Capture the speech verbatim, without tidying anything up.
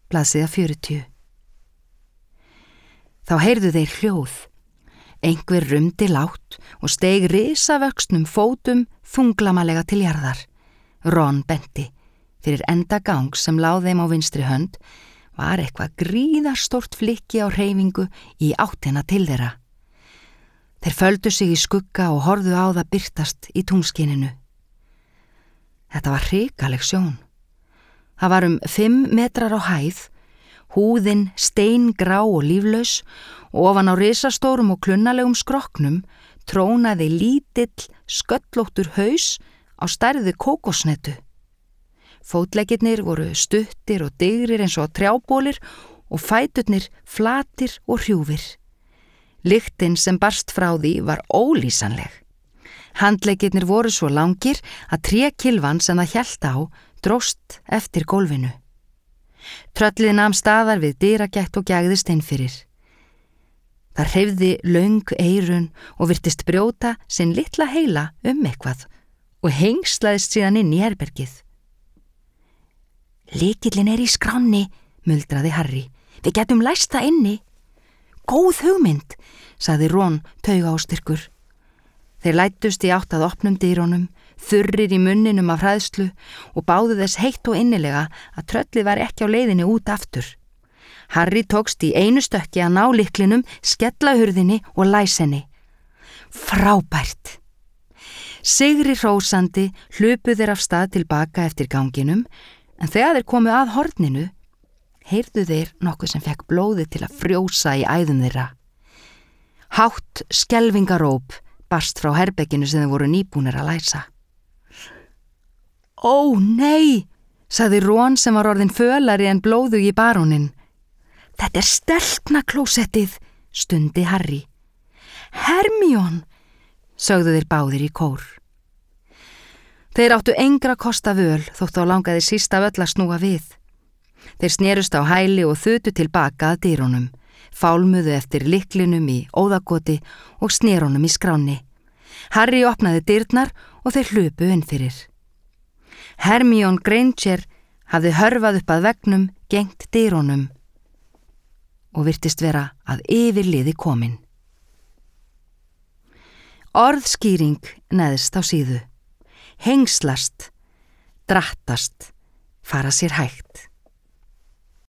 blaðsíða fjörutíu. Þá heyrðu þeir hljóð. Einhver rumdi lágt og steig risavöxnum fótum þunglamalega til jarðar. Ron benti. Fyrir enda gang sem lá þeim á vinstri hönd var eitthvað gríðarstórt flykki á hreyfingu í áttina til þeirra. Þeir földu sig í skugga og horfðu á það birtast í tunglskininu. Þetta var hrikaleg sjón. Það var um fimm metrar á hæð, húðin steingrá og líflaus og ofan á risastórum og klunnalegum skrokknum trónaði lítill, sköllóttur haus á stærð við kókosnetu. Fótleggirnir voru stuttir og digrir eins og trjábólir og fæturnir flatir og hrjúfir. Lyktin sem barst frá því var ólýsanleg. Handleggirnir voru svo langir að trékylfan sem það hélt á dróst eftir gólfinu. Tröllið nam staðar við dyragætt og gægðist inn fyrir. Það hreyfði löng eyrun og virtist brjóta sinn litla heila um eitthvað og hengslaðist síðan inn í herbergið. Lykillinn er í skránni, muldraði Harry. Við getum læst það inni. Góð hugmynd, sagði Ron taugaástyrkur. Þeir læddust í átt að opnum dyrunum, þurrir í munninum af hræðslu og báðu þess heitt og innilega að tröllið var ekki á leiðinni út aftur. Harry tókst í einu stökki að ná lyklinum, skella hurðinni og læs henni. Frábært! Sigri hrósandi hlupu þeir af stað tilbaka eftir ganginum, en þegar þeir komu að horninu, heyrðu þeir nokkuð sem fekk blóðið til að frjósa í æðum þeirra. Hátt skelfingaróp barst frá herberginu sem þeir voru nýbúnir að læsa. Ó, nei, sagði Ron sem var orðin fölari en blóðug í barónin. Þetta er stelpnaklósettið, stundi Harry. Hermione, sögðu þeir báðir í kór. Þeir áttu engra kosta völ þótt þá langaði síst af öll að snúa við. Þeir snerust á hæli og þutu tilbaka að dyrunum, fálmuðu eftir lyklinum í óðagoti og snerunum í skránni. Harry opnaði dyrnar og þeir hlupu inn fyrir. Hermione Granger hafði hörfað upp að veggnum gengt dyrunum og virtist vera að yfirliði komin. Orðskýring neðst á síðu. Hengslast, drattast, fara sér hægt.